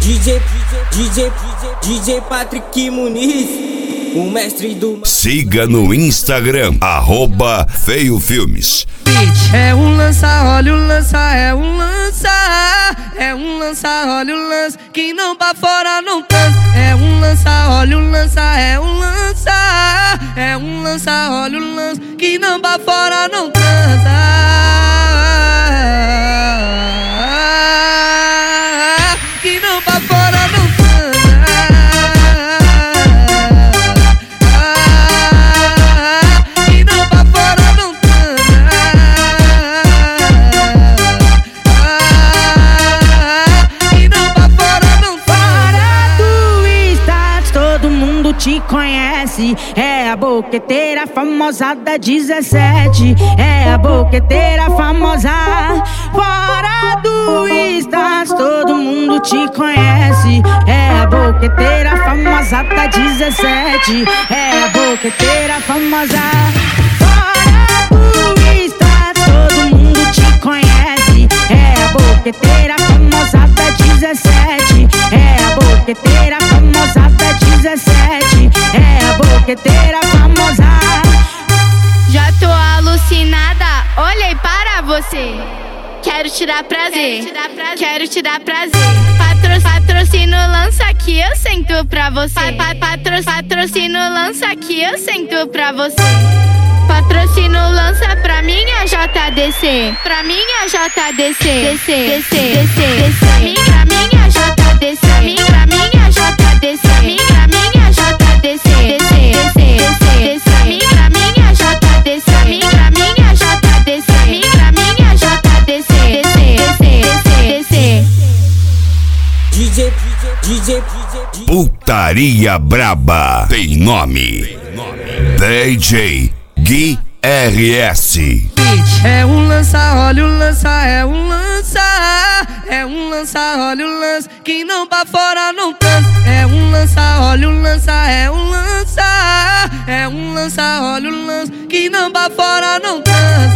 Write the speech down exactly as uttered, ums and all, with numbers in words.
DJ, DJ, DJ Patrick Muniz, o mestre do... Siga no Instagram, arroba Feio Filmes. É um lança, olha o lança, é um lança, é um lança, olha o lança, que não pra fora não cansa. É um lança, olha o lança, é um lança, é um lança, olha o lança, que não pra fora não cansa. Que não pra fora não te conhece, é a boqueteira famosa da dezessete, é a boqueteira famosa. Fora do status, todo mundo te conhece, é a boqueteira famosa da dezessete, é a boqueteira famosa. Fora do status, todo mundo te conhece, é a boqueteira famosa da dezessete, é a boqueteira famosa da dezessete, é a boqueteira famosa. Já tô alucinada, olhei para você. Quero te dar prazer, quero te dar prazer. Patro, patrocínio lança que eu sento pra você. Pa, patro, patrocínio lança que eu sento pra você. Patrocínio lança pra minha J D C, pra minha J D C, DC, DC, DC, pra minha, minha J D C, pra minha J D C, pra minha J D C, DC, DC, DC, pra minha, minha J D C, pra minha J D C, pra minha J D C, DC, DC, DC. DJ, DJ, Putaria Braba tem nome, D J Gui R S. É um lança, olha o lança, é um lança, é um lança, olha o lança, que não pra fora não cansa. É um lança, olha o lança, é um lança, é um lança, olha o lança, que não pra fora não cansa.